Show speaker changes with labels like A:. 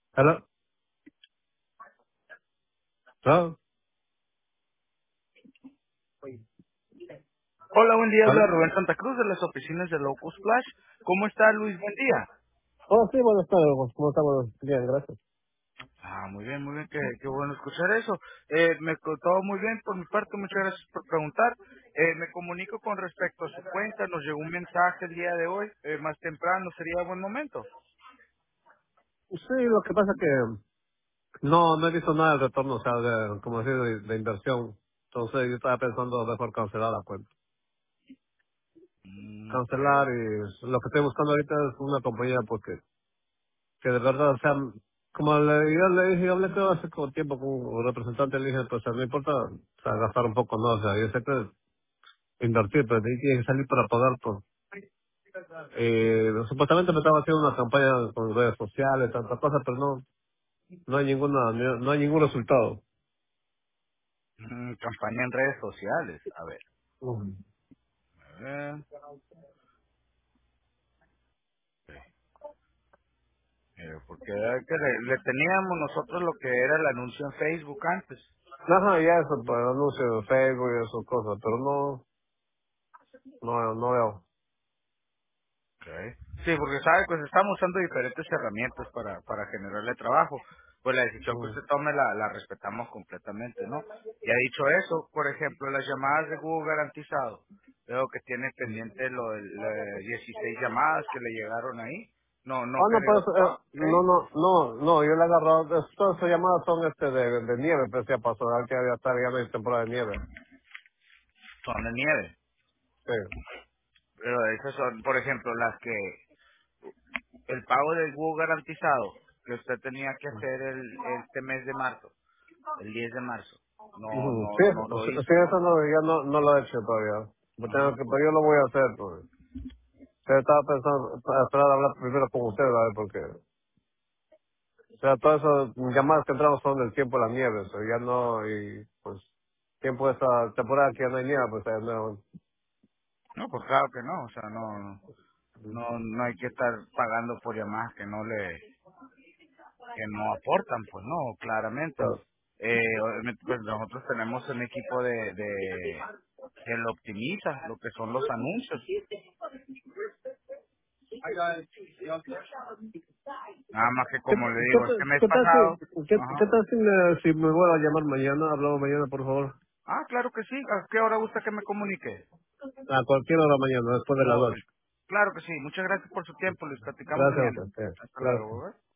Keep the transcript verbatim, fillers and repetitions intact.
A: Hello. Hello.
B: Hola, buen día. Habla
A: Hello.
B: Rubén Santa Cruz de las oficinas de Locus Flash. ¿Cómo está, Luis? Buen día.
A: Oh, sí, buenas tardes. ¿Cómo estamos? Bien, gracias.
B: Ah, muy bien, muy bien. Qué, qué bueno escuchar eso. Eh, me contó muy bien por mi parte. Muchas gracias por preguntar. Eh, me comunico con respecto a su cuenta. Nos llegó un mensaje el día de hoy. Eh, más temprano sería buen momento.
A: Sí, lo que pasa es que no, no he visto nada del retorno, o sea, de, como decir, de, de inversión. Entonces yo estaba pensando mejor cancelar la cuenta.
B: Mm, ok.
A: Cancelar y lo que estoy buscando ahorita es una compañía porque, que de verdad, o sea, como le, yo le dije, yo hablé todo hace como tiempo con un representante, le dije, pues no importa, o sea, gastar un poco, no, o sea, yo sé que invertir, pero tiene que salir para pagar por. Eh, supuestamente me estaba haciendo una campaña con redes sociales, tantas cosas, pero no, no hay ninguna, no hay ningún resultado.
B: Mm, campaña en redes sociales. A ver.
A: Ujú.
B: A ver. Ok. Eh, porque era que le, le teníamos nosotros lo que era el anuncio en Facebook antes.
A: Ajá, ya eso, pues, anuncio de Facebook y esas cosas, pero no, no, no veo.
B: Okay. Sí, porque sabe, pues estamos usando diferentes herramientas para, para generarle trabajo. Pues la decisión que
A: Ujú.
B: usted tome la, la respetamos completamente, ¿no? Y ha dicho eso, por ejemplo, las llamadas de Google garantizado. Veo que tiene pendiente lo de las dieciséis llamadas que le llegaron ahí. No, no
A: Ah, no, pues,
B: generó
A: eh, no,
B: ¿sí?
A: no, no, no, yo le he agarrado, es- todas esas llamadas son este de, de nieve, pues ya pasó, que ya está, ya no hay temporada de nieve.
B: Son de nieve.
A: Sí.
B: Pero esas son, por ejemplo, las que el pago del Google garantizado que usted tenía que hacer el, este mes de marzo, el diez de marzo. No,
A: Ujú.
B: no,
A: Sí,
B: no lo
A: sí, sí,
B: hizo, ¿no?
A: eso no, ya no, no lo he hecho todavía. Yo tengo
B: Ajá,
A: que,
B: pues,
A: pero yo lo voy a hacer, pues. Yo estaba pensando, para esperar a hablar primero con usted, ¿verdad? Porque, o sea, todas esas llamadas que entramos son del tiempo de la nieve, o sea, ya no, y pues, tiempo de esta temporada que ya no hay nieve, pues ya no.
B: no, pues claro que no, o sea, no, no, no hay que estar pagando por llamadas que no le, que no aportan, pues no, claramente.
A: Claro.
B: Eh, obviamente, pues nosotros tenemos un equipo de, de, que lo optimiza, lo que son los anuncios. Nada más que
A: ¿Qué,
B: como le
A: qué,
B: digo, este
A: tal-
B: mes
A: qué tal
B: pasado,
A: si, qué, qué
B: ajá.
A: tal si me, si me voy a llamar mañana? Hablamos mañana, por favor.
B: Ah, claro que sí, ¿a qué hora gusta que me comunique?
A: A cualquier hora mañana, después de las
B: Oh,
A: ocho.
B: claro que sí, muchas gracias por su tiempo, les platicamos
A: Gracias a
B: mañana.
A: usted.
B: Hasta
A: Gracias.
B: luego, ¿eh?